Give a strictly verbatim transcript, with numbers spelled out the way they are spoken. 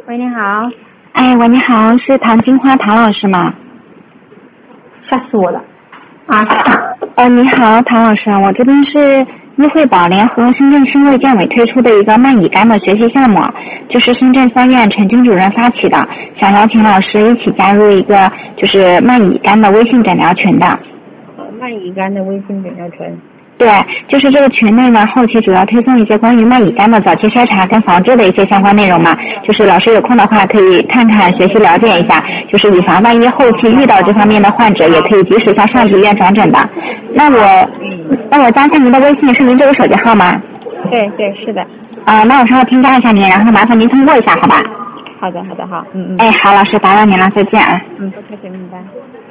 喂，你好。 哎，喂，你好，是唐金花唐老师吗？ 吓死我了。啊。 呃，你好，唐老师，我这边是医惠宝联合深圳市卫健委推出的一个慢乙肝的学习项目，就是深圳三院陈军主任发起的，想邀请老师一起加入一个就是慢乙肝的微信诊疗群的。 呃，慢乙肝的微信诊疗群。 对，就是这个群内呢，后期主要推送一些关于慢乙肝的早期筛查跟防治的一些相关内容嘛。就是老师有空的话可以看看学习了解一下，就是以防万一后期遇到这方面的患者，也可以及时向上级医院转诊的。那我，那我加一下您的微信，是您这个手机号吗？ 对对，是的。 啊、呃，那我稍后添加一下您，然后麻烦您通过一下，好吧？ 好的好的好，嗯嗯。 哎，好，老师打扰您了，再见啊。 嗯，不客气，明白。